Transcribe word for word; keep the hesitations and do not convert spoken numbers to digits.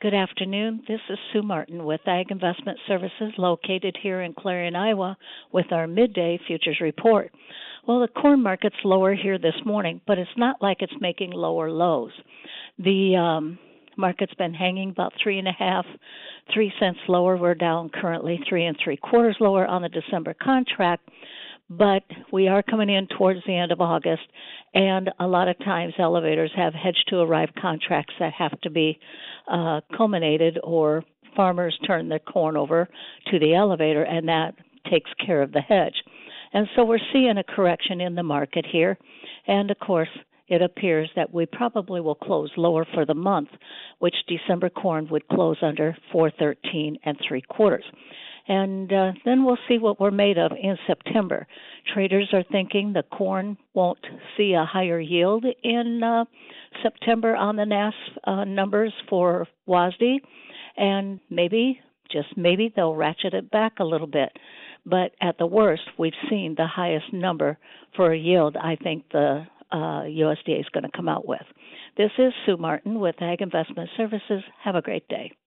Good afternoon. This is Sue Martin with Ag Investment Services located here in Clarion, Iowa with our midday futures report. Well, the corn market's lower here this morning, but it's not like it's making lower lows. The um, market's been hanging about three and a half, three cents lower. We're down currently three and three quarters lower on the December contract. But we are coming in towards the end of August, and a lot of times elevators have hedge-to-arrive contracts that have to be uh, culminated, or farmers turn their corn over to the elevator, and that takes care of the hedge. And so we're seeing a correction in the market here, and of course, it appears that we probably will close lower for the month, which December corn would close under four thirteen and three quarters. And uh, then we'll see what we're made of in September. Traders are thinking the corn won't see a higher yield in uh, September on the N A S uh, numbers for W A S D, and maybe, just maybe, they'll ratchet it back a little bit. But at the worst, we've seen the highest number for a yield I think the uh, U S D A is going to come out with. This is Sue Martin with Ag Investment Services. Have a great day.